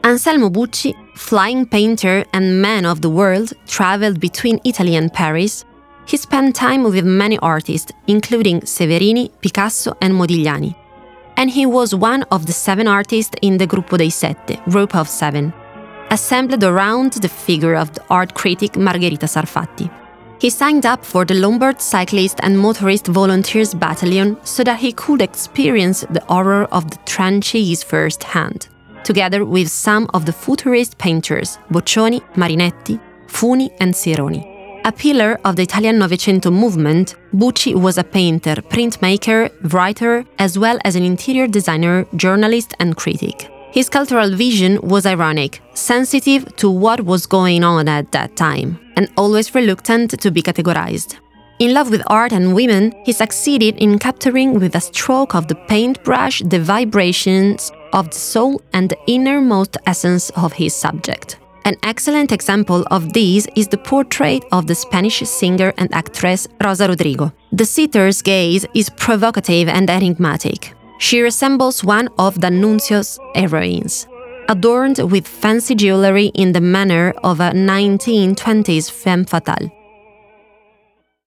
Anselmo Bucci, flying painter and man of the world, traveled between Italy and Paris. He spent time with many artists, including Severini, Picasso, and Modigliani. And he was one of the 7 artists in the Gruppo dei Sette, Group of 7, assembled around the figure of the art critic Margherita Sarfatti. He signed up for the Lombard Cyclist and Motorist Volunteers Battalion so that he could experience the horror of the trenches firsthand, together with some of the futurist painters Boccioni, Marinetti, Funi, and Sironi. A pillar of the Italian Novecento movement, Bucci was a painter, printmaker, writer, as well as an interior designer, journalist, and critic. His cultural vision was ironic, sensitive to what was going on at that time, and always reluctant to be categorized. In love with art and women, he succeeded in capturing with a stroke of the paintbrush the vibrations of the soul and the innermost essence of his subject. An excellent example of this is the portrait of the Spanish singer and actress Rosa Rodrigo. The sitter's gaze is provocative and enigmatic. She resembles one of D'Annunzio's heroines, adorned with fancy jewelry in the manner of a 1920s femme fatale.